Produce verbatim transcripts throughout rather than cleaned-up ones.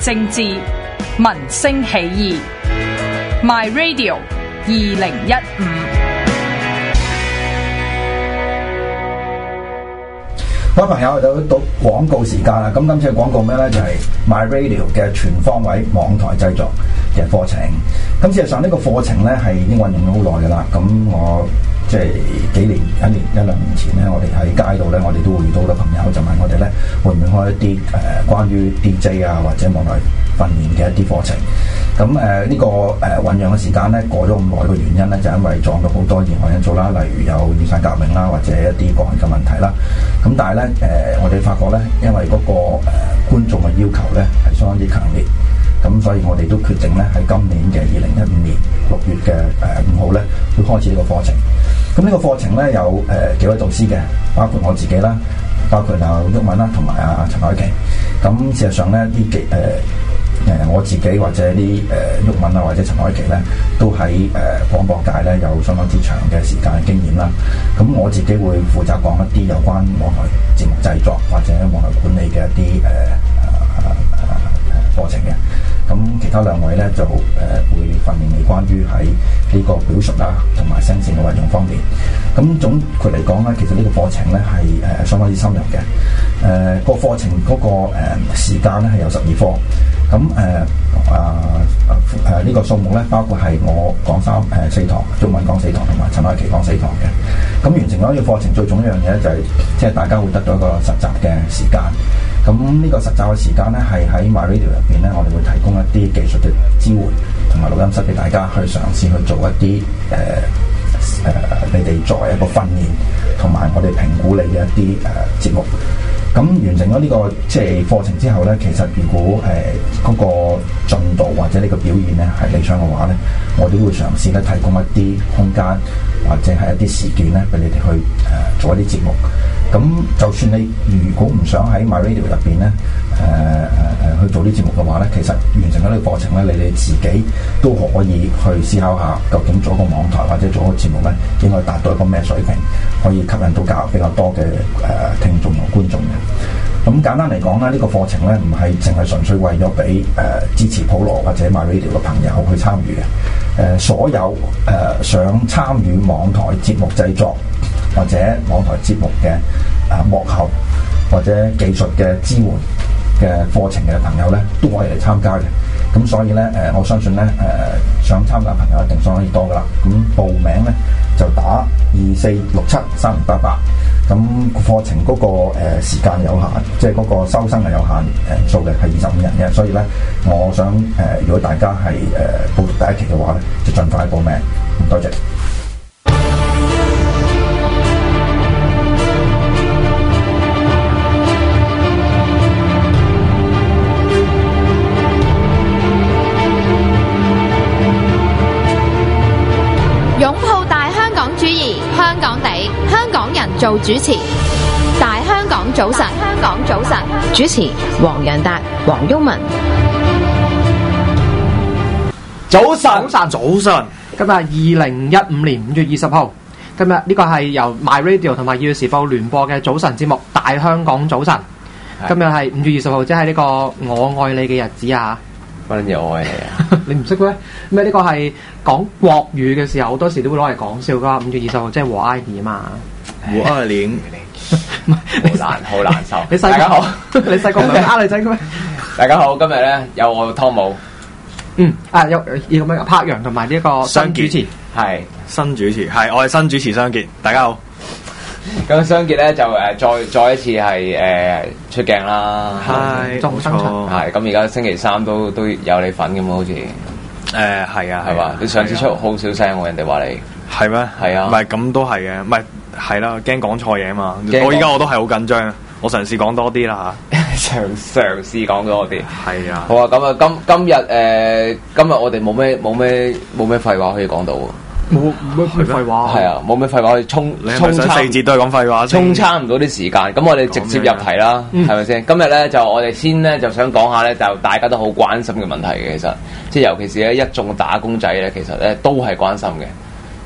政治，民聲起義。My Radio 二零一五。 各位朋友，到到廣告時間啦！咁今次嘅廣告咩呢？就係、是、My Radio 嘅全方位網台製作嘅課程。咁事實上呢個課程呢係已經運用咗好耐㗎啦。咁我即係幾年、一年、一兩年前呢，我哋喺街度呢，我哋都會遇到好多朋友就問我哋呢，會唔會開一啲誒、呃、關於 D J 啊或者網台訓練嘅一啲課程？咁誒呢個誒醖釀嘅時間咧過咗咁耐嘅原因咧，就因為撞到好多意外因素啦，例如有雨傘革命啦，或者一啲個人嘅問題啦。咁但係咧誒，我哋發覺咧，因為嗰、那個誒、呃、觀眾嘅要求咧係相當之強烈，咁所以我哋都決定咧喺今年嘅二零一五年六月嘅誒五號咧會開始呢個課程。咁呢個課程咧有誒、呃、幾位導師嘅，包括我自己啦，包括阿毓民啦，同埋阿陳凱琪。咁事實上咧呢幾誒。誒我自己或者啲誒毓民啊，或者陳凱琪咧，都喺誒、呃、廣播界咧有相當之長嘅時間嘅經驗啦。咁我自己會負責講一啲有關網台節目製作或者網台管理嘅一啲誒誒誒課程嘅。咁其他兩位咧就誒、呃、會訓練你關於喺呢個表述啊同埋聲線嘅運用方面。咁總括嚟講咧，其實呢個課程咧係誒相當之深入嘅。誒、呃、個課程嗰、那個誒、呃、時間咧係有十二課。咁誒啊誒呢個數目咧，包括係我講三誒、呃、四堂，中文講四堂，同埋陳凱琪講四堂嘅。咁完成咗呢個課程，最重要一樣嘢咧就係、是，即係大家會得到一個實習嘅時間。咁呢個實習嘅時間咧，係喺 My Radio 入邊咧，我哋會提供一啲技術嘅支援，同埋錄音室俾大家去嘗試去做一啲誒誒，你哋作為一個訓練，同埋我哋評估你嘅一啲誒、呃、節目。咁完成咗呢、這個即係課程之後咧，其實如果誒嗰、呃那個進度或者呢個表現咧係理想嘅話咧，我哋會嘗試咧提供一啲空間或者係一啲時段咧俾你哋去誒、呃、做一啲節目。咁就算你如果唔想喺 My Radio 入邊咧誒誒誒去做啲節目嘅話咧，其實完成咗呢個課程咧，你哋自己都可以去思考下，究竟做一個網台或者做一個節目咧，應該達到一個咩水平，可以吸引到較比較多嘅誒、呃、聽眾同觀眾嘅。咁簡單嚟講咧，呢、這個課程咧唔係淨係純粹為咗俾誒支持普羅或者 My Radio 嘅朋友去參與嘅。誒、呃、所有誒、呃、想參與網台節目製作或者網台節目嘅誒、呃、幕後或者技術嘅支援嘅課程嘅朋友咧，都可以嚟參加嘅。咁所以咧誒、呃，我相信咧誒、呃、想參加嘅朋友一定相當之多噶啦。咁報名咧就打二四六七三零八八。咁課程嗰、那個誒、呃、時間有限，即係嗰個收生係有限誒數嘅，係二十五人嘅，所以咧，我想誒、呃，如果大家係誒、呃、報讀第一期嘅話咧，就盡快報名。唔多謝。 擁抱大香港主義，香港地，香港人做主持。大香港早晨，香港早晨，主持黃洋達、黃毓民。 早晨，早晨，早晨。今日係二零一五年五月二十號。今日呢個係由 My Radio 同埋《要時報》聯播嘅早晨節目《大香港早晨》。今日係五月二十號，即係呢個我愛你嘅日子啊！ 乜嘢我愛你啊？ 你唔識咩？咩呢個係講國語嘅時候，好多時都會攞嚟講笑噶。五月二十號即係和 I D 啊嘛。 和二零，好難，好難受。 你細大家好，你細個唔係呃女仔嘅咩？ 大家好，今日咧有我湯姆， 嗯啊有呢個咩柏陽同埋呢一個新主持， 係新主持，係我係新主持雙傑，大家好。 咁雙傑咧就誒再再一次係誒出鏡啦， 係冇錯， 係咁而家星期三都都有你份咁啊，好似誒係啊， 係嘛？你上次出好少聲喎，人哋話你係咩？ 係啊， 唔係咁都係嘅，唔係係啦，驚講錯嘢啊嘛。我依家我都係好緊張，我嘗試講多啲啦嚇， 嘗嘗試講多啲， 係啊。 好啊，咁啊今今日誒今日我哋冇咩冇咩冇咩廢話可以講到喎。 冇冇咩廢話， 係啊，冇咩廢話可以衝， 你係咪想四節都係講廢話？ 衝差唔到啲時間，咁我哋直接入題啦，係咪先？今日咧就我哋先咧就想講下咧，就大家都好關心嘅問題嘅，其實即係尤其是咧一眾打工仔咧，其實咧都係關心嘅。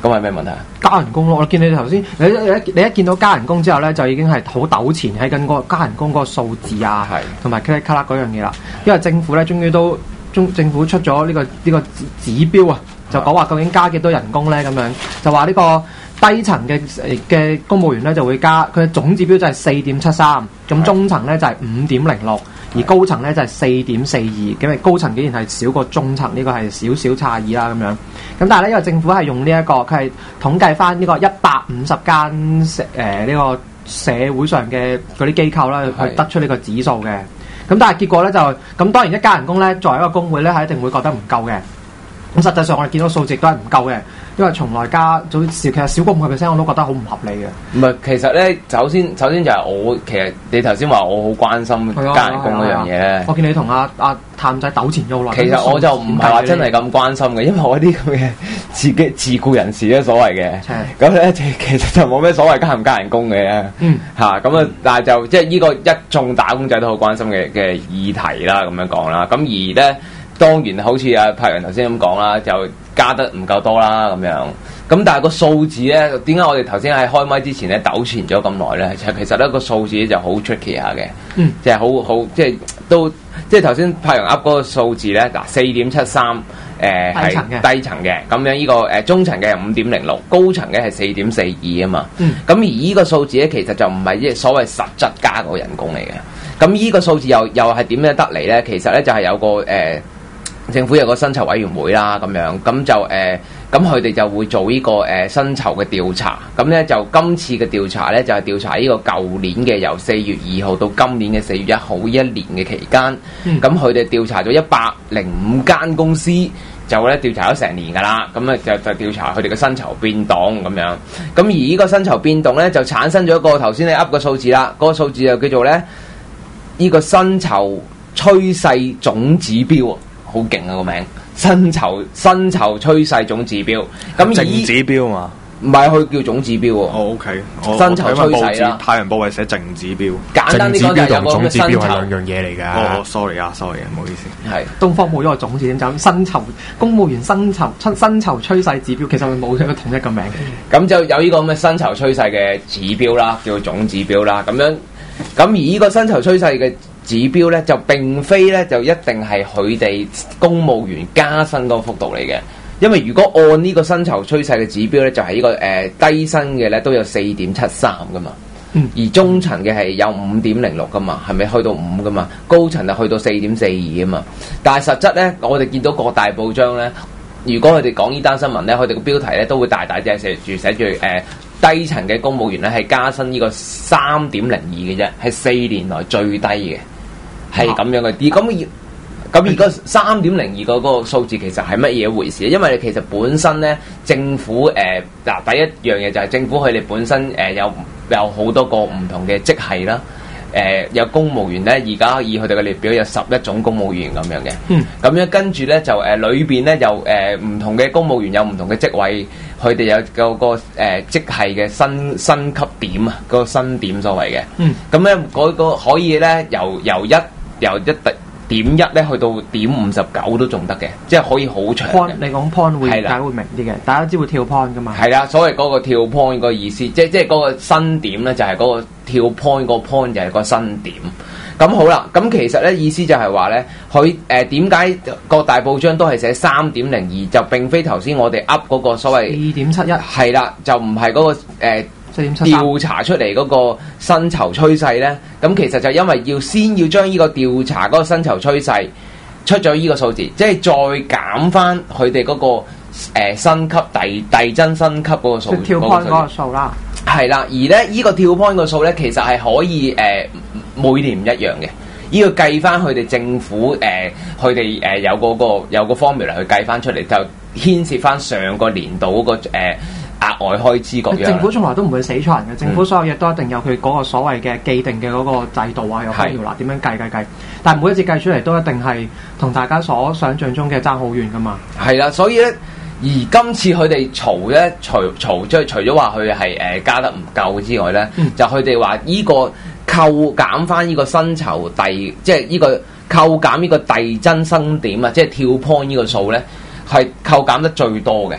咁係咩問題啊？ 加人工咯，我見你頭先，你你一你一見到加人工之後咧，就已經係好糾纏喺緊嗰個加人工嗰個數字啊，同埋咔啦咔啦嗰樣嘢啦。因為政府咧，終於都中政府出咗呢、這個呢、這個指指標啊，就講話究竟加幾多人工咧咁樣，就話呢個低層嘅嘅公務員咧就會加，佢嘅總指標就係四點七三，咁中層咧就係五點零六。而高層咧就係四點四二，因為高層竟然係少過中層，呢、這個係少少差異啦咁樣。咁但係咧，因為政府係用呢、這、一個，佢係統計翻呢個一百五十間社誒呢個社會上嘅嗰啲機構啦，去得出呢個指數嘅。咁但係結果咧就咁，當然一加人工咧，作為一個工會咧係一定會覺得唔夠嘅。咁實際上我哋見到數值都係唔夠嘅，因為從來加早其實少過五個 percent 我都覺得好唔合理嘅。 唔係，其實咧，首先首先就係我其實你頭先話我好關心加人工嗰樣嘢咧。 我見你同阿阿譚仔糾纏咗好耐。 其實我就唔係話真係咁關心嘅，因為我啲咁嘅自己自僱人士咧所謂嘅，咁咧其實就冇咩所謂加唔加人工嘅。嗯。嚇咁啊！但係就即係呢個一眾打工仔都好關心嘅嘅議題啦，咁樣講啦。咁而咧。當然，好似阿柏陽頭先咁講啦，就加得唔夠多啦咁樣。咁但係個數字咧，點解我哋頭先喺開麥之前咧糾纏咗咁耐咧？就其實咧個數字就好 tricky 下嘅，嗯，即係好好即係都即係頭先柏陽噏嗰個數字咧，嗱四點七三，誒係低層嘅，咁樣呢個誒中層嘅係五點零六，高層嘅係四點四二啊嘛。嗯，咁而呢個數字咧，其實就唔係即係所謂實質加個人工嚟嘅。咁呢個數字又又係點樣得嚟咧？其實咧就係有個誒。呃政府有個薪酬委員會啦，咁樣咁就誒，咁佢哋就會做呢、這個誒、呃、薪酬嘅調查。咁咧就今次嘅調查咧就係、是、調查呢個舊年嘅由四月二號到今年嘅四月一號一年嘅期間。咁佢哋調查咗一百零五間公司，就咧調查咗成年㗎啦。咁咧就就調查佢哋嘅薪酬變動咁樣。咁而呢個薪酬變動咧就產生咗一個頭先你噏嘅數字啦。嗰、那個數字就叫做咧呢、這個薪酬趨勢總指標。好勁啊個名，薪酬薪酬趨勢總指標，咁淨指標嘛？ 唔係佢叫總指標喎。 哦 OK， 薪酬趨勢啦。 太陽報係寫淨指標。 簡單啲講就係有個總指標係兩樣嘢嚟㗎。 哦 sorry 啊 sorry 唔好意思。 係東方冇咗個總字點就薪酬公務員薪酬出薪酬趨勢指標，其實佢冇一個統一個名。 咁就有呢個咁嘅薪酬趨勢嘅指標啦，叫做總指標啦。咁樣咁而呢個薪酬趨勢嘅指標咧就並非咧就一定係佢哋公務員加薪嗰個幅度嚟嘅，因為如果按呢個薪酬趨勢嘅指標咧，就係、是、呢、這個誒、呃、低薪嘅咧都有四點七三噶嘛，嗯、而中層嘅係有五點零六噶嘛，係咪去到五噶嘛？高層就去到四點四二啊嘛。但係實質咧，我哋見到各大報章咧，如果佢哋講呢單新聞咧，佢哋個標題咧都會大大隻寫住寫住誒。低層嘅公務員咧係加薪呢個三點零二嘅啫，係四年來最低嘅，係咁樣嘅。而咁咁而個三點零二嗰個數字其實係乜嘢一回事？因為其實本身咧政府誒嗱、呃、第一樣嘢就係政府佢哋本身誒、呃、有有好多個唔同嘅職系啦。誒、呃、有公務員咧，而家以佢哋嘅列表有十一種公務員咁樣嘅，咁、嗯、樣跟住咧就誒裏邊咧有誒唔同嘅公務員有唔同嘅職位，佢哋有個個誒職系嘅薪薪級點啊，個薪點所謂嘅，咁咧嗰個可以咧由由一由一特點一咧去到點五十九都仲得嘅，即係可以好長嘅。 point 你講 point 會大家會明啲嘅，大家知會跳 point 噶嘛？ 係啦，所謂嗰個跳 point 個意思，即係即係嗰個薪點咧，就係嗰個跳 point 個 point 就係個薪點。咁好啦，咁其實咧意思就係話咧，佢誒點解各大報章都係寫三點零二，就並非頭先我哋噏嗰個所謂二點七一係啦，就唔係嗰個誒。呃調查出嚟嗰個薪酬趨勢呢，咁其實就因為要先要將呢個調查嗰個薪酬趨勢出咗呢個數字，即係再減翻佢哋嗰個誒、呃、薪級遞遞增薪級嗰個數， 跳 point 嗰個數啦。 係啦，而咧呢、這個跳 point 個數呢，其實係可以誒、呃、每年唔一樣嘅。呢、這個計翻佢哋政府誒，佢哋誒有嗰、那個有個 formula 去計翻出嚟，就牽涉翻上個年度嗰、那個誒。呃額外開支各樣， 政府從來都唔會死錯人嘅。政府所有嘢都一定有佢嗰個所謂嘅既定嘅嗰個制度啊，有規條啦，點樣計計計。但係每一次計出嚟都一定係同大家所想像中嘅爭好遠噶嘛。 係啦，所以咧，而今次佢哋嘈咧，除嘈即係除咗話佢係誒加得唔夠之外咧，嗯、就佢哋話呢個扣減翻呢個薪酬遞，即係呢個扣減呢個遞增薪點啊，即係跳 point 呢個數咧，係扣減得最多嘅。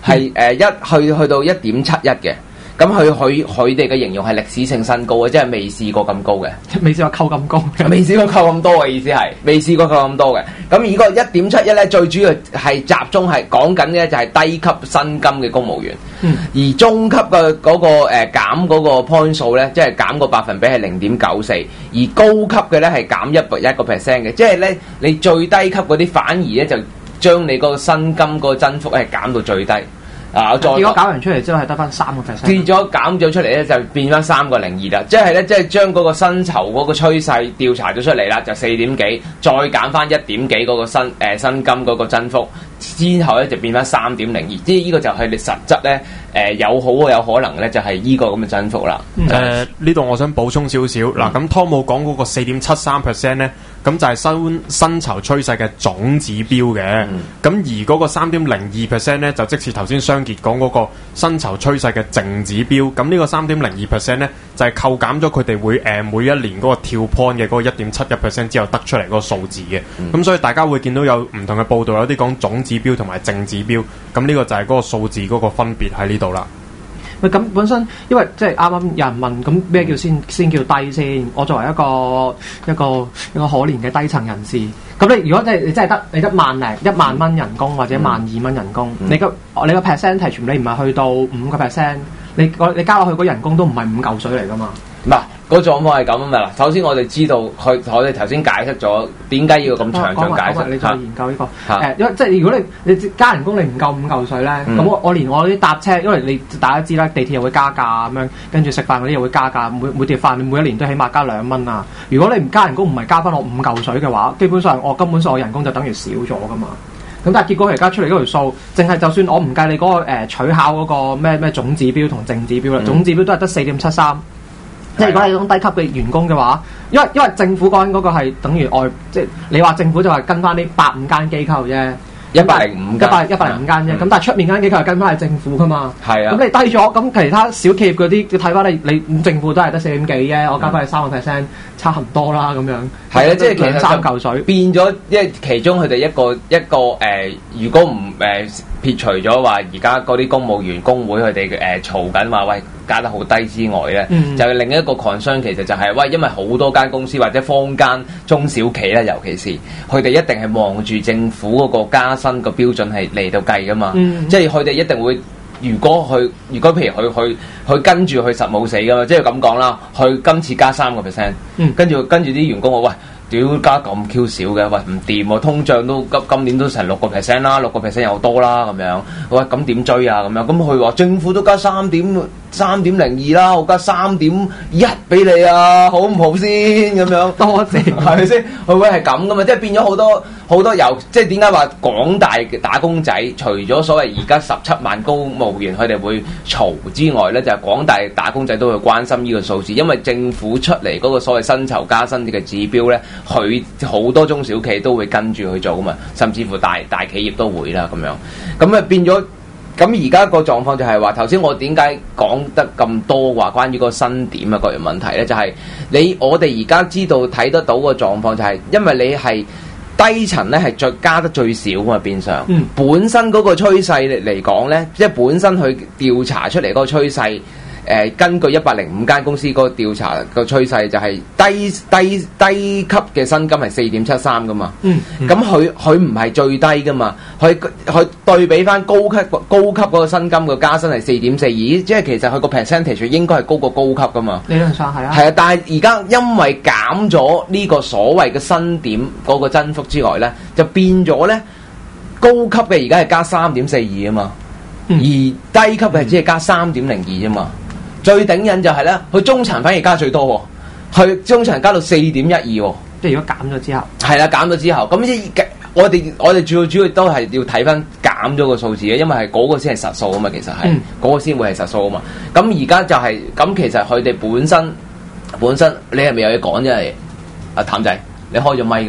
係誒一去去到一點七一嘅。咁佢佢佢哋嘅形容係歷史性新高啊，即係未試過咁高嘅， 未試過扣咁高， 未試過扣咁多嘅意思係，未試過扣咁多嘅。咁而個一點七一咧，最主要係集中係講緊嘅就係低級薪金嘅公務員，嗯、而中級嘅嗰、嗰個誒、呃、減嗰個 point 數咧，即係減個百分比係零點九四，而高級嘅咧係減一一個 percent 嘅，即係咧你最低級嗰啲反而咧就將你個薪金嗰個增幅係減到最低。啊！再結果搞完出嚟之後係得翻三個 percent， 跌咗減咗出嚟咧就變翻三個零二啦，即係咧即係將嗰個薪酬嗰個趨勢調查咗出嚟啦，就四點幾，再減翻一點幾嗰個薪誒、呃、薪金嗰個增幅，之後咧就變翻三點零二，即係呢個就係你實質咧誒、呃、有好有可能咧就係呢個咁嘅增幅啦。 誒呢度我想補充少少嗱，咁湯姆講嗰個四點七三 percent 咧。咁就係薪薪酬趨勢嘅總指標嘅，咁、嗯、而嗰個三點零二 percent 咧，就即似頭先雙傑講嗰個薪酬趨勢嘅淨指標。咁呢個三點零二 percent 咧，就係、是、扣減咗佢哋會誒、呃、每一年嗰個跳 point 嘅嗰個一點七一 percent 之後得出嚟嗰個數字嘅。咁、嗯、所以大家會見到有唔同嘅報道，有啲講總指標同埋淨指標。咁呢個就係嗰個數字嗰個分別喺呢度啦。 喂，咁本身因為即係啱啱有人問，咁咩叫先先叫低先？我作為一個一個一個可憐嘅低層人士，咁你如果即係你真係得你得萬零一萬蚊人工或者萬二蚊人工，嗯、你個你個 percentage 你唔係去到五個 percent，你個你加落去嗰人工都唔係五嚿水嚟噶嘛？ 嗱，個狀況係咁啊嘛嗱，首先我哋知道，佢我哋頭先解釋咗點解要咁詳盡解釋。 你再研究呢、呢個誒，因為即係如果你你加人工你唔夠五嚿水咧，咁、嗯、我我連我啲搭車，因為你大家知啦，地鐵又會加價咁樣，跟住食飯嗰啲又會加價，每每碟飯你每一年都起碼加兩蚊啊！如果你唔加人工，唔係加翻我五嚿水嘅話，基本上我根本上我人工就等於少咗噶嘛。咁但係結果而家出嚟嗰條數，淨係就算我唔計你嗰、嗰個、呃、取考嗰個咩咩總指標同正指標啦，嗯、總指標都係得四點七三。即係如果係種低級嘅員工嘅話，因為因為政府講緊嗰個係等於外，即係你話政府就係跟翻呢百五間機構啫， 一百零五間，一百一百零五間啫。咁、嗯、但係出面間機構係跟翻係政府噶嘛。係啊。咁你低咗，咁其他小企業嗰啲，你睇翻你你政府都係得四點幾啫，我加翻係三個 percent，差唔多啦咁樣。係啊，即係其實三嚿水變咗，因為其中佢哋一個一個誒、呃，如果唔誒、呃、撇除咗話而家嗰啲公務員工會佢哋誒嘈緊話喂。加得好低之外咧，嗯、就係另一個 concern，其實就係、是、喂，因為好多間公司或者坊間中小企咧，尤其是佢哋一定係望住政府嗰個加薪個標準係嚟到計噶嘛，嗯、即係佢哋一定會，如果佢如果譬如佢佢佢跟住佢實冇死噶嘛，即係咁講啦，佢今次加三個 percent，跟住跟住啲員工話喂。屌加咁 Q 少嘅，喂唔掂喎，通脹都今今年都成六個 percent 啦，六個 percent 又多啦咁樣，喂咁點追啊咁樣？咁佢話政府都加三點三點零二啦，我加三點一俾你啊，好唔好先咁樣？多謝，係咪先？佢會係咁噶嘛？即係變咗好多好多由，即係點解話廣大嘅打工仔，除咗所謂而家十七萬公務員佢哋會嘈之外咧，就係、是、廣大打工仔都會關心呢個數字，因為政府出嚟嗰個所謂薪酬加薪嘅指標咧。佢好多中小企都會跟住去做噶嘛，甚至乎大大企業都會啦咁樣，咁啊變咗，咁而家個狀況就係話，頭先我點解講得咁多話關於個薪點啊各樣問題咧，就係、是、你我哋而家知道睇得到個狀況就係，因為你係低層咧係最加得最少嘛，變相，嗯、本身嗰個趨勢嚟講咧，即係本身去調查出嚟嗰個趨勢。誒、呃、根據一百零五間公司嗰個調查個趨勢就係低低低級嘅薪金係四點七三噶嘛，咁佢佢唔係最低噶嘛，佢佢對比翻高級高級嗰個薪金嘅加薪係四點四二，即係其實佢個 percentage 應該係高過高級噶嘛。理論上係啊。係啊，但係而家因為減咗呢個所謂嘅薪點嗰個增幅之外咧，就變咗咧高級嘅而家係加三點四二啊嘛，嗯、而低級嘅只係加三點零二啫嘛。最頂癮就係咧，佢中層反而加最多喎，佢中層加到四點一二喎。即係如果減咗之後，係啦，減咗之後，咁即我哋我哋主要主要都係要睇翻減咗個數字嘅，因為係嗰個先係實數啊嘛，其實係嗰、嗯、個先會係實數啊嘛。咁而家就係、是、咁，其實佢哋本身本身，你係咪有嘢講啫？阿譚仔，你開咗咪噶嘛？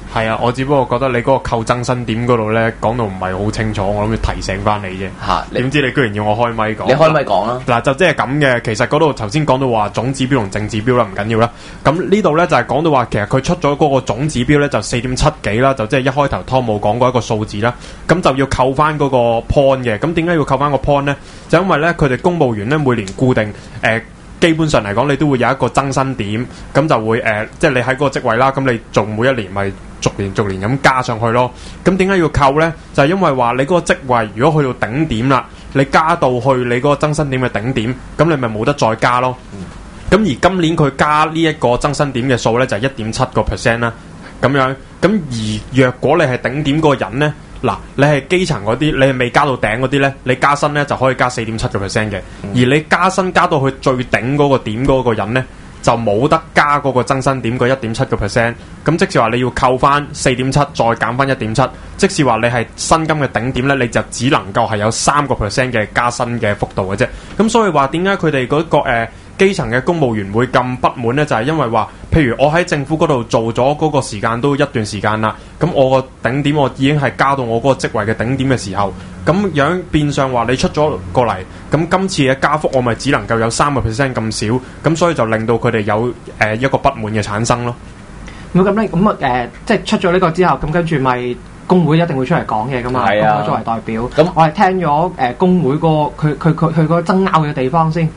係啊，我只不過覺得你嗰個扣增薪點嗰度咧講到唔係好清楚，我諗要提醒翻你啫。嚇、啊，點知你居然要我開咪講？ 你開咪講啦。嗱， 就即係咁嘅，其實嗰度頭先講到話總指標同正指標啦，唔緊要啦。咁呢度咧就係、是、講到話，其實佢出咗嗰個總指標咧就四點七幾啦，就即係一開頭湯姆講過一個數字啦。咁就要扣翻嗰個 point 嘅。咁點解要扣翻個 point 咧？就因為咧佢哋公務員咧每年固定誒。呃基本上嚟講，你都會有一個增薪點，咁就會誒、呃，即係你喺嗰個職位啦，咁你做每一年咪逐年逐年咁加上去咯。咁點解要扣呢？就係、是、因為話你嗰個職位如果去到頂點啦，你加到去你嗰個增薪點嘅頂點，咁你咪冇得再加咯。咁、嗯、而今年佢加呢一個增薪點嘅數呢，就係一點七個 percent 啦。咁樣，咁而若果你係頂點嗰個人呢。嗱，你係基層嗰啲，你係未加到頂嗰啲咧，你加薪咧就可以加四點七個 percent 嘅。嗯、而你加薪加到去最頂嗰個點嗰個人咧，就冇得加嗰個增薪點個一點七個 percent。咁即是話你要扣翻四點七，再減翻一點七，即是話你係薪金嘅頂點咧，你就只能夠係有三個 percent 嘅加薪嘅幅度嘅啫。咁所以話點解佢哋嗰個誒、呃基層嘅公務員會咁不滿呢？就係、是、因為話，譬如我喺政府嗰度做咗嗰個時間都一段時間啦，咁我個頂點我已經係加到我嗰個職位嘅頂點嘅時候，咁樣變相話你出咗過嚟，咁今次嘅加幅我咪只能夠有三個 percent 咁少，咁所以就令到佢哋有誒、呃、一個不滿嘅產生咯。 咁咁咧，咁啊誒，即係出咗呢個之後，咁跟住咪工會一定會出嚟講嘢噶嘛？係啊，作為代表。咁我係聽咗誒、呃、工會個佢佢佢佢個爭拗嘅地方先。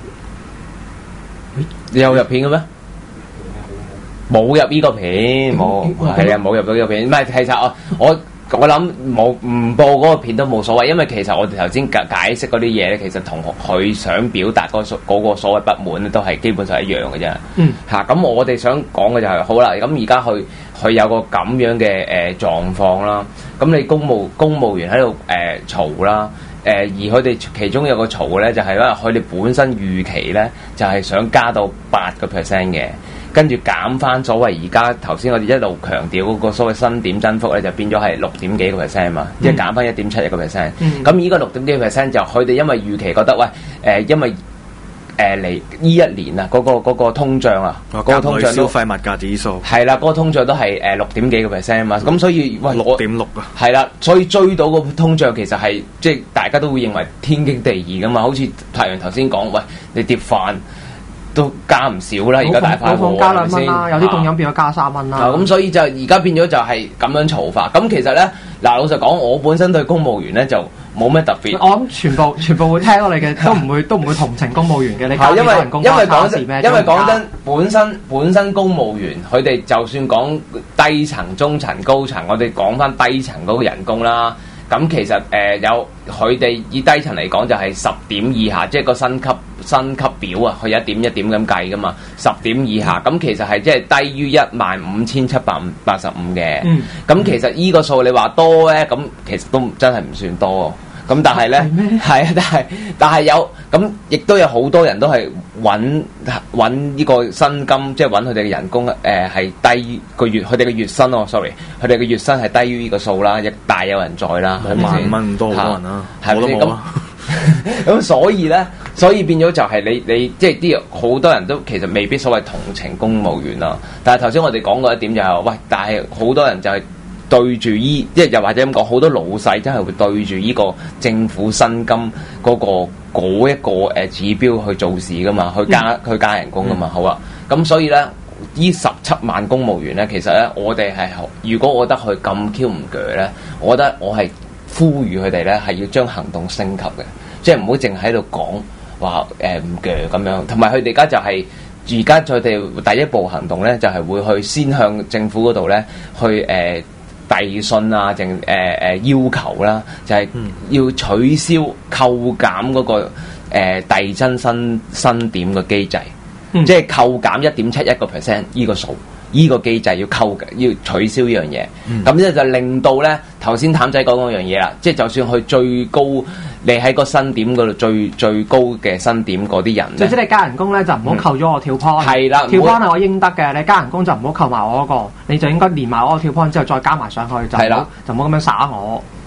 你有入片嘅咩？冇入呢個片，冇係啊，冇入到呢個片。唔係，其實我我我諗冇唔播嗰個片都冇所謂，因為其實我哋頭先解解釋嗰啲嘢咧，其實同佢想表達嗰所嗰個所謂不滿咧，都係基本上一樣嘅啫。嗯，嚇咁、啊、我哋想講嘅就係、是、好啦，咁而家佢佢有個咁樣嘅誒、呃、狀況啦，咁你公務公務員喺度誒嘈啦。誒、呃、而佢哋其中有個嘈嘅咧，就係因為佢哋本身預期咧，就係、是、想加到八個 percent 嘅，跟住減翻所謂而家頭先我哋一路強調嗰個所謂薪點增幅咧，就變咗係六點幾個 percent 嘛，嗯、即係減翻一點七一個 percent。咁依個六點幾個 percent 就佢哋因為預期覺得喂誒、呃，因為誒嚟呢一年啊，嗰、那個那個通脹啊，嗰、哦、個通脹都消費物價指數係啦，嗰、那個通脹都係誒六點幾個 percent 啊嘛，咁、嗯、所以喂六點六啊， 係啦，所以追到個通脹其實係即係大家都會認為天經地義噶嘛，好似太陽頭先講，喂你碟飯都加唔少啦，而家大快貨加兩蚊啦，有啲供應變咗加三蚊啦， 咁、啊、所以就而家變咗就係咁樣嘈法。咁其實咧嗱，老實講，我本身對公務員咧就冇咩特別。 我諗全部全部會聽我哋嘅，都唔會都唔會同情公務員嘅。你因為因為講真，因為講真，本身本身公務員佢哋就算講低層、中層、高層，我哋講翻低層嗰個人工啦。咁其實誒、呃、有佢哋以低層嚟講就係十點以下，即係個薪級薪級表啊，佢一點一點咁計噶嘛，十點以下，咁其實係即係低於一萬五千七百八十五嘅。咁、嗯、其實依個數你話多咧，咁其實都真係唔算多。咁但係咧，係啊，但係但係有咁，亦都有好多人都係揾揾呢個薪金，即係揾佢哋嘅人工誒係、呃、低個月，佢哋嘅月薪哦 sorry，佢哋嘅月薪係低於呢個數啦，亦大有人在啦，係咪先？ 萬蚊咁多好多人啦， 係咪先？咁咁所以咧，所以變咗就係你你即係啲好多人都其實未必所謂同情公務員啦。但係頭先我哋講過一點就係、是、喂，但係好多人就係、是。對住依，即係又或者咁講，好多老細真係會對住依個政府薪金嗰、那個嗰一個誒指標去做事噶嘛，去加去加人工噶嘛，好啊。咁所以咧，依十七萬公務員咧，其實咧，我哋係如果我覺得佢咁 Q 唔鋸咧，我覺得我係呼籲佢哋咧係要將行動升級嘅，即係唔好淨喺度講話誒唔鋸咁樣。同埋佢哋而家就係而家佢哋第一步行動咧，就係、是、會去先向政府嗰度咧去誒。呃遞信啊，定誒誒要求啦，就係、是、要取消扣減嗰、那個誒遞增薪薪點嘅機制，嗯、即係扣減一點七一個 percent 依個數，依、這個機制要扣要取消依樣嘢，咁咧、嗯、就令到咧頭先譚仔講嗰樣嘢啦，即係就算佢最高，你喺個薪點嗰度最最高嘅薪點嗰啲人， 即係你加人工咧就唔好扣咗我跳 point，係啦，跳 point 係我應得嘅，你加人工就唔好扣埋我嗰、那個，你就應該連埋我個跳 point 之後再加埋上去，就係啦，就唔好咁樣耍我。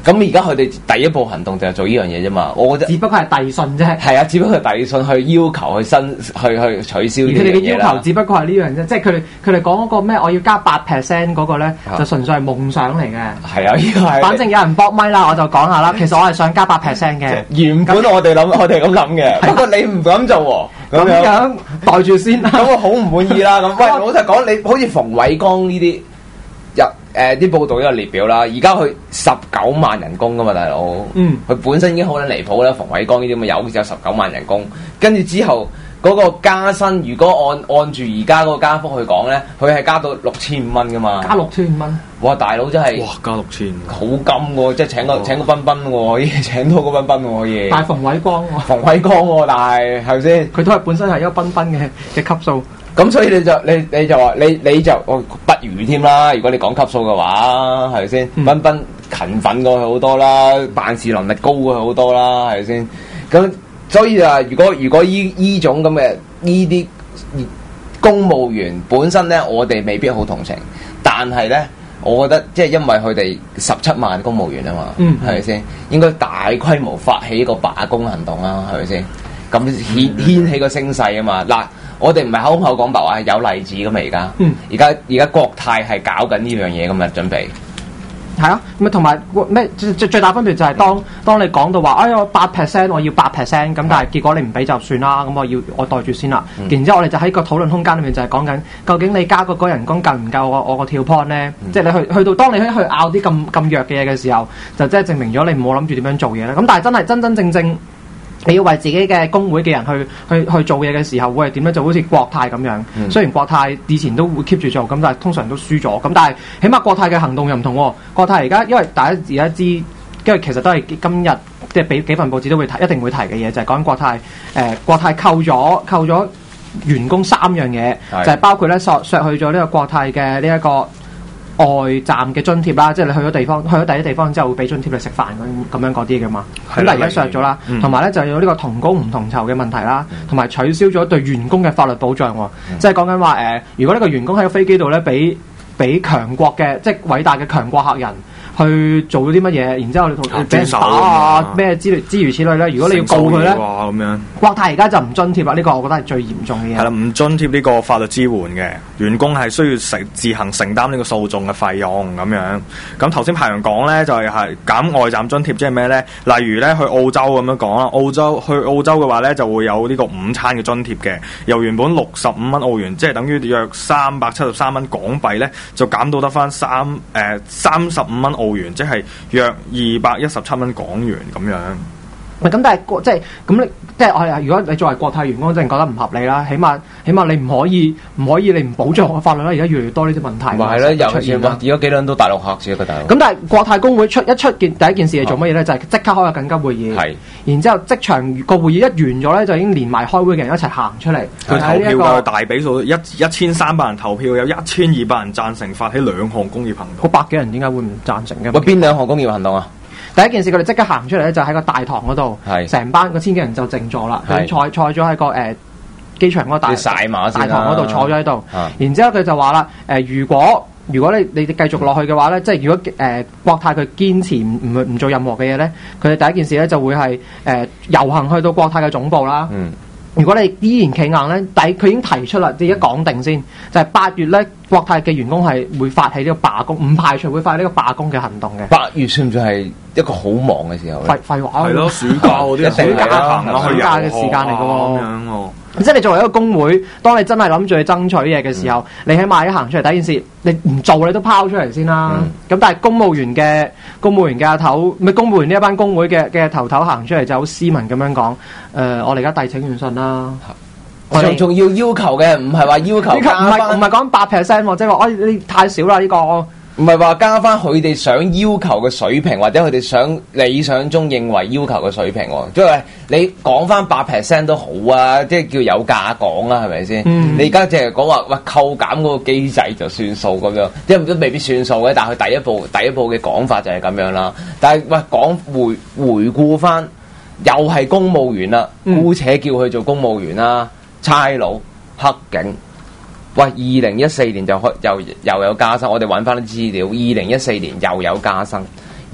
咁而家佢哋第一步行動就係做呢樣嘢啫嘛，我覺得只不過係遞信啫。 係啊，只不過係遞信去要求去新去去取消呢樣嘢啦。佢哋嘅要求只不過係呢樣啫，即係佢哋佢哋講嗰個咩，我要加八 percent 嗰個咧，就純粹係夢想嚟嘅。係啊，呢個係。 反正有人搏咪啦，我就講下啦。其實我係想加八 percent 嘅。 原本我哋諗，我哋咁諗嘅，不過你唔敢做喎。 咁樣袋住先， 咁我好唔滿意啦。咁喂，老實講，你好似馮偉剛呢啲。入誒啲報道都有列表啦，而家佢十九萬人工噶嘛，大佬。嗯。佢本身已經好撚離譜啦，馮偉剛呢啲咁嘅有有十九萬人工，跟住之後嗰、嗰個加薪，如果按按住而家嗰個加幅去講咧，佢係加到六千五蚊噶嘛。 加六千五蚊。 哇！大佬真係。 哇！加六千。好金喎，即係請個、哦、請個賓賓喎，可以請到個賓賓喎可以。 但係馮偉剛喎。 馮偉剛喎，但係係咪先？ 佢都係本身係一個賓賓嘅嘅級數。 咁所以你就你你就話你你就不如添啦，如果你講級數嘅話，係咪先？ 嗯、 彬彬勤奮過佢好多啦，辦事能力高過佢好多啦，係咪先？咁所以啊，如果如果依依種咁嘅呢啲公務員本身咧，我哋未必好同情，但係咧，我覺得即係因為佢哋十七萬公務員啊嘛，係咪先？應該大規模發起一個罷工行動啦，係咪先？咁掀掀起個聲勢啊嘛，嗱。我哋唔係口口講白話，係有例子㗎嘛而家。嗯。而家而家國泰係搞緊呢樣嘢咁嘅準備。 係啊，咁同埋咩最最大分別就係當、嗯、當你講到話，哎呀八 percent 我要八 percent， 咁但係結果你唔俾就算啦，咁我要我袋住先啦。嗯、然之後我哋就喺個討論空間裏面就係講緊，究竟你加嗰個人工夠唔夠我我個跳 point 咧？嗯、即係你去去到當你去去拗啲咁咁弱嘅嘢嘅時候，就即係證明咗你唔好諗住點樣做嘢咧。咁但係真係真真正正。你要為自己嘅工會嘅人去去去做嘢嘅時候，會係點咧？就好似國泰咁樣。嗯、雖然國泰以前都會 keep 住做，咁但係通常都輸咗。咁但係起碼國泰嘅行動又唔同喎。國泰而家因為大家而家知，因為其實都係今日即係俾幾份報紙都會提，一定會提嘅嘢就係、是、講緊國泰誒、呃、國泰扣咗扣咗員工三樣嘢，是就係包括咧削削去咗呢個國泰嘅呢一個外站嘅津貼啦，即係你去咗地方，去咗第啲地方之後會俾津貼你食飯咁咁樣嗰啲嘅嘛。咁但係而家削咗啦，同埋咧就有呢個同工唔同酬嘅問題啦，同埋、嗯、取消咗對員工嘅法律保障喎。嗯、即係講緊話誒，如果呢個員工喺個飛機度咧，俾俾強國嘅即係偉大嘅強國客人去做咗啲乜嘢，然之後你同俾人打啊咩之類之如此類咧。如果你要告佢咧，咁樣國泰而家就唔津貼啦。呢、這個我覺得係最嚴重嘅嘢。係啦，唔津貼呢個法律支援嘅員工係需要承自行承擔呢個訴訟嘅費用咁樣。咁頭先排陽講咧就係係減外站津貼，即係咩咧？例如咧去澳洲咁樣講啦，澳洲去澳洲嘅話咧就會有呢個午餐嘅津貼嘅，由原本六十五蚊澳元，即係等於約三百七十三蚊港幣咧，就減到得翻三誒三十五蚊澳元，即係約二百一十七蚊港元咁樣。咁，但係即係咁你即係我如果你作為國泰員工，真係覺得唔合理啦。起碼起碼你唔可以唔可以你唔保障我嘅法律啦。而家越嚟越多呢啲問題。咪係咯，有出現啦。而家幾多人都大陸客住一個大陸。咁但係國泰工會出一出件第一件事係做乜嘢咧？就係即刻開個緊急會議。係。然之後即場個會議一完咗咧，就已經連埋開會嘅人一齊行出嚟。佢投票嘅大比數一一千三百人投票，有一千二百人贊成發起兩項工業行動。嗰百幾人點解會唔贊成嘅？喂，邊兩項工業行動啊？第一件事佢哋即刻行出嚟咧，就喺個大堂嗰度，成班個千幾人就靜坐啦。佢坐坐咗喺個誒機場嗰個大大堂嗰度坐咗喺度。然之後佢就話啦：誒，如果如果你你繼續落去嘅話咧，即係如果誒國泰佢堅持唔唔唔做任何嘅嘢咧，佢哋第一件事咧就會係誒遊行去到國泰嘅總部啦。如果你依然企硬咧，第佢已經提出啦，即係而家講定先，就係八月咧，國泰嘅員工係會發起呢個罷工，唔排除會發起呢個罷工嘅行動嘅。八月算唔算係一個好忙嘅時候咧？廢廢話，係咯，暑假嗰啲暑假行暑假嘅時間嚟嘅喎。咁樣喎。即係你作為一個工會，當你真係諗住去爭取嘢嘅時候，嗯、你起碼一行出嚟，第一件事你唔做你都拋出嚟先啦。咁、嗯、但係公務員嘅公務員嘅阿頭，咪公務員呢一班工會嘅嘅頭頭行出嚟就好斯文咁樣講。誒、呃，我哋而家遞請願信啦。仲仲要要求嘅，唔係話要求加翻，唔係唔係講八 percent， 即係話，哎，你太少啦呢、這個。唔係話加翻佢哋想要求嘅水平，或者佢哋想理想中認為要求嘅水平喎。即係你講翻八 percent 都好啊，即係叫有價講啦，係咪先？嗯、你而家淨係講話喂扣減嗰個機制就算數咁樣，即係都未必算數嘅。但係佢第一步第一步嘅講法就係咁樣啦。但係喂講回回顧翻，又係公務員啦，嗯、姑且叫佢做公務員啦，差佬、黑警。喂，二零一四年就開又又有加薪，我哋揾翻啲資料。二零一四年又有加薪，二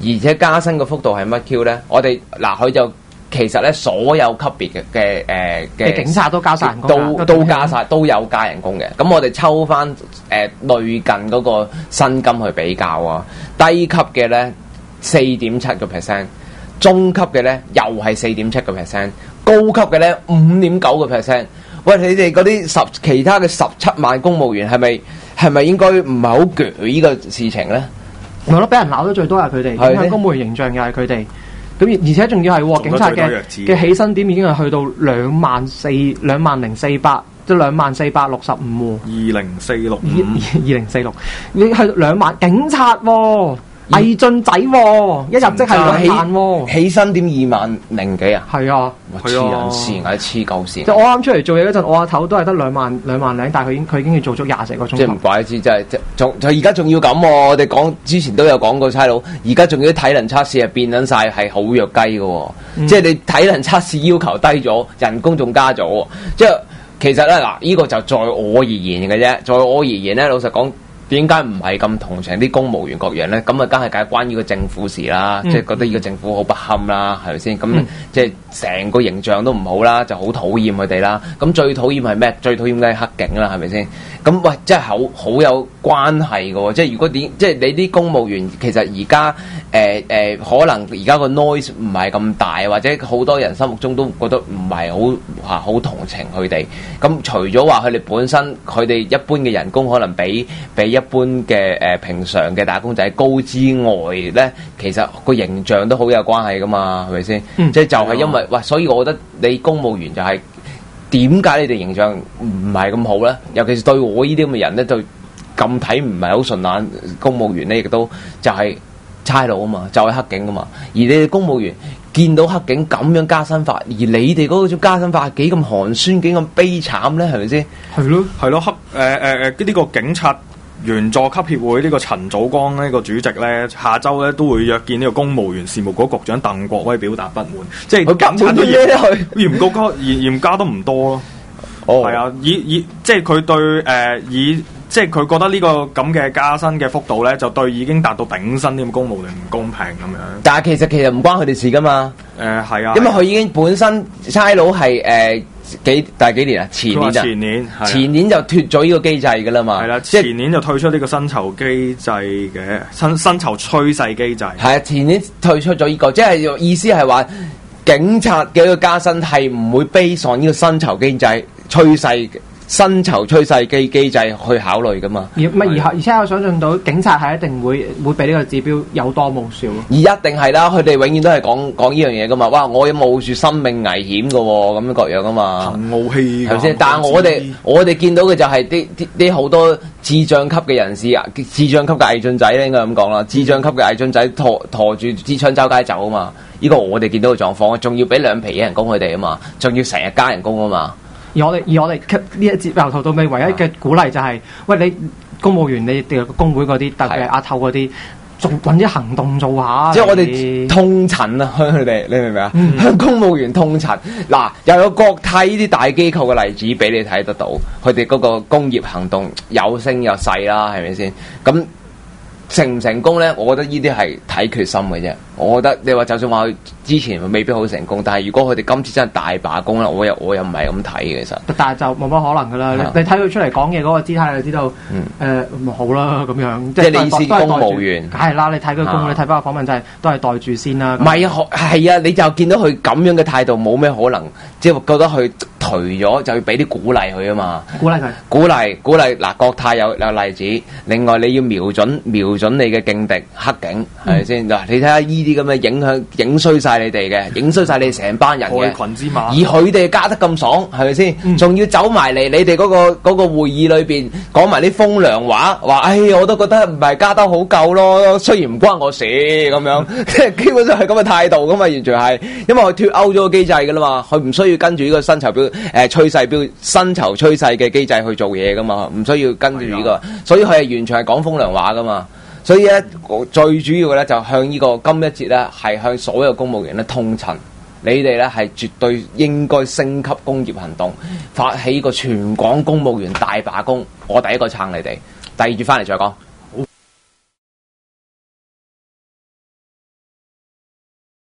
而且加薪嘅幅度係乜 Q 咧？我哋嗱佢就其實咧所有級別嘅嘅誒嘅警察都加晒人工， 都都加晒，都有加人工嘅。咁我哋抽翻誒、呃、類近嗰個薪金去比較啊，低級嘅咧四點七個 percent， 中級嘅咧又係四點七個 percent， 高級嘅咧五點九個 percent。喂，你哋嗰啲十其他嘅十七萬公務員係咪係咪應該唔係好鋸呢個事情咧？ 咪咯，俾人鬧得最多係佢哋，影響公務員形象又係佢哋。咁而且仲要係警察嘅嘅起薪點已經係去到兩萬四兩萬零四百，即係兩萬四百六十五。二零四六二二零四六，已經去到兩萬警察喎。毅進仔喎，一入職係兩萬喎， 起薪點二萬零幾啊？ 係啊， 黐人線，係黐鳩線。 即係我啱出嚟做嘢嗰陣，我阿頭都係得兩萬兩萬零，但係佢已經佢已經要做足廿四個鐘頭。 即係唔怪之，真係即係仲就而家仲要咁喎。我哋講之前都有講過差佬，而家仲要啲體能測試係變緊晒係好弱雞嘅喎。嗯、即係你體能測試要求低咗，人工仲加咗。即係其實咧嗱，呢、這個就在我而言嘅啫。在我而言咧，老實講。點解唔係咁同情啲公務員各樣咧？咁啊，梗係梗係關於個政府事啦，嗯、即係覺得呢個政府好不堪啦，係咪先？咁、嗯、即係成個形象都唔好啦，就好討厭佢哋啦。咁最討厭係咩？最討厭梗係黑警啦，係咪先？咁喂，真係好好有關係嘅喎。即係如果點，即係你啲公務員其實而家誒誒，可能而家個 noise 唔係咁大，或者好多人心目中都覺得唔係好嚇好同情佢哋。咁除咗話佢哋本身佢哋一般嘅人工可能比比一般嘅誒、呃、平常嘅打工仔高之外咧，其實個形象都好有關係噶嘛，係咪先？嗯、即係就係因為喂，所以我覺得你公務員就係點解你哋形象唔係咁好咧？尤其是對我呢啲咁嘅人咧，對咁睇唔係好順眼公務員咧，亦都就係差佬啊嘛，就係、是、黑警啊嘛。而你哋公務員見到黑警咁樣加薪法，而你哋嗰種加薪法幾咁寒酸，幾咁悲慘咧，係咪先？ 係咯，係咯，黑誒誒誒呢個警察員佐級協會呢個陳祖光呢個主席咧，下週咧都會約見呢個公務員事務局局長鄧國威表達不滿，即係警察都嚴嚴格加嚴嚴加都唔多咯。哦，係啊，以以即係佢對誒、呃、以即係佢覺得呢個咁嘅加薪嘅幅度咧，就對已經達到頂薪啲咁公務員唔公平咁樣。 但係其實其實唔關佢哋事噶嘛。 誒係、呃、啊， 因為佢已經本身差佬係誒。幾大幾年啊？前年就前年， 前年就脫咗呢個機制噶啦嘛。 係啦，前年就退出呢個薪酬機制嘅薪薪酬趨勢機制。係啊， 前年退出咗呢、這個，即係意思係話警察嘅一個加薪係唔會 base on呢個薪酬機制趨勢。薪酬趨勢機機制去考慮噶嘛？而咪而而且我想象到警察係一定會會俾呢個指標有多冇少咯。 而一定係啦，佢哋永遠都係講講呢樣嘢噶嘛。哇！我冒住生命危險噶喎，咁樣各樣噶嘛。 憑傲氣係咪先？但係我哋我哋見到嘅就係啲啲啲好多智障級嘅人士啊，智障級嘅毅進仔咧，應該咁講啦。智障級嘅毅進仔拖拖住支槍周街走啊嘛！呢個我哋見到嘅狀況，仲要俾兩皮嘢人工佢哋啊嘛，仲要成日加人工啊嘛。 而我哋而我哋呢一節由頭到尾唯一嘅鼓勵就係、是，喂，你公務員你哋工會嗰啲，特別係阿頭嗰啲，仲揾啲行動做下。 即係我哋痛陳啊，向佢哋，你明唔明啊？嗯、向公務員痛陳。嗱，又有國泰呢啲大機構嘅例子俾你睇得到，佢哋嗰個工業行動有聲有勢啦，係咪先？咁成唔成功咧？我覺得呢啲係睇決心嘅啫。我覺得你話就算話佢之前未必好成功，但係如果佢哋今次真係大罷工咧，我又我又唔係咁睇嘅其實。 但係就冇乜可能噶啦，的你睇佢出嚟講嘢嗰個姿態，你就知道誒、嗯呃、好啦咁樣。即係你意思公務員？梗係啦，你睇佢公，的你睇翻個訪問就係、是、都係袋住先啦。唔係啊， 係啊，你就見到佢咁樣嘅態度，冇咩可能，即係覺得佢頹咗，就要俾啲鼓勵佢啊嘛。 鼓勵佢， 鼓勵鼓勵嗱，國泰有有例子，另外你要瞄準瞄準你嘅勁敵黑警係咪先？嗱，你睇下依啲咁嘅影響影衰晒你哋嘅，影衰晒你哋成班人嘅， 害群之馬。 而佢哋加得咁爽，係咪先？仲、嗯、要走埋嚟你哋嗰、嗰個嗰、嗰個會議裏邊講埋啲風涼話，話唉、哎，我都覺得唔係加得好夠咯。雖然唔關我事咁樣，即係、嗯、基本上係咁嘅態度噶嘛，完全係，因為佢脫歐咗個機制噶啦嘛，佢唔需要跟住呢個薪酬表誒趨勢表薪酬趨勢嘅機制去做嘢噶嘛，唔需要跟住呢、呢個，的所以佢係完全係講風涼話噶嘛。所以咧，最主要嘅咧就向呢個今一節咧，係向所有公務員咧痛陳，你哋咧係絕對應該升級工業行動，發起個全港公務員大罷工。我第一個撐你哋，第二節翻嚟再講。